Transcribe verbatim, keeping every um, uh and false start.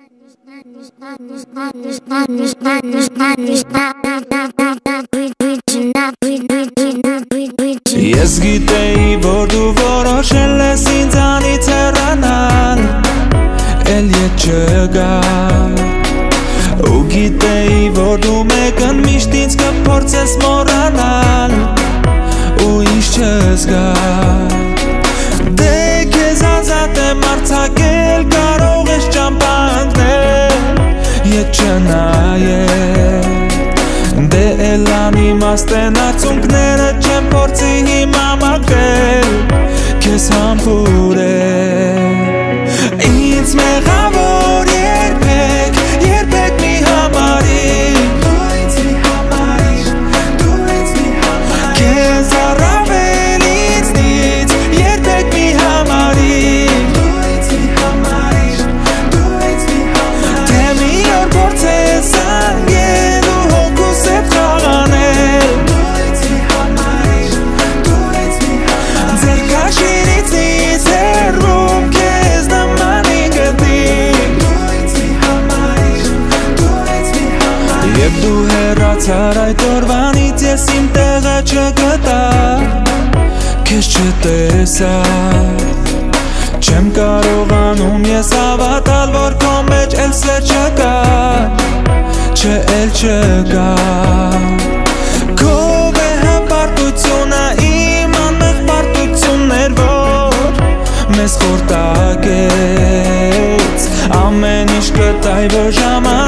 Ես գիտեի, որ դու որոշել ես ինձանից հեռանալ, էլ ետ չգալ, ու գիտեի, որ դու մեկն միշտ ինձ կփորձես մոռանալ, ու ինձ չզգալ, դե քեզ ազատ եմ արձակել, կարող ես ճամփա ընկնել, ետ չնայել, դե էլ անիմաստ են արցունքները, չեմ փորձի հիմա մաքրել, քեզ համբուրել, ինձ մեղավոր երբեք, երբեք մի համարիր, դու ինձ մի համարիր, դու ինձ մի համարիր, քեզ առավել ինձնից, երբեք մի համարիր, դու ինձ մի համարիր, դու ինձ մի համարիր, թե մի օր փորձես անգել ու հոգուս հետ խաղանել, դու ինձ մի համարիր, դու ինձ մի համարիր, ձեր քաշիրից ինձ հեռվում քեզ նմանի գտին, դու ինձ մի համարիր, դու ինձ մի համարիր, երբ դու հեռացար այդ օրվանից ես իմ տեղը չգտա, քեզ չտեսա, չեմ կարողանում ես հավատալ, որ քո մեջ էլ սեր չկա, չէ էլ չկա, քո վեհապարտությունը իմ անմեղ պարտությունն էր, որ մեզ խորտակեց, ամեն ինչ կտայի, որ ժամանակ